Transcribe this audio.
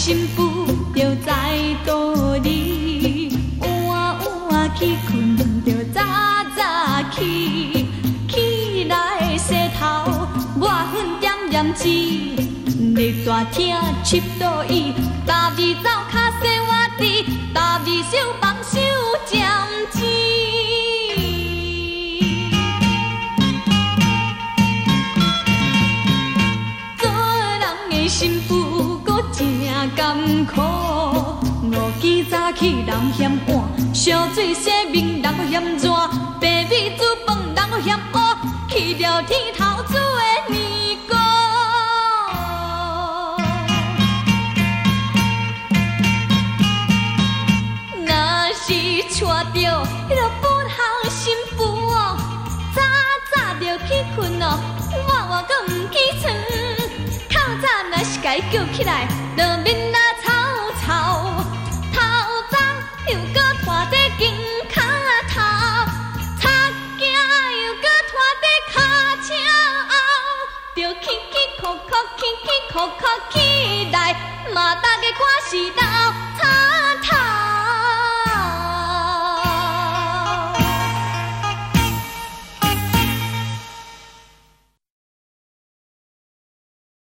心妇就在倒里，晚晚去困就早早起，起来洗头，抹粉点点子，日大听七倒椅，搭味走脚洗碗池，搭味手帮手尖子。做人的心妇搁真艰苦，五更早起人嫌晏，烧水洗面人搁嫌热，白米煮饭人搁嫌黑，去了天头煮的年糕。若是娶着迄个本行心妇哦，早早就去困哦，晚晚搁毋起床。透早若是甲伊叫起来，就面拉草草。透早又搁拖在肩胛头，擦镜又搁拖在脚车后，就起起哭哭起起哭哭起来，嘛大家看是闹。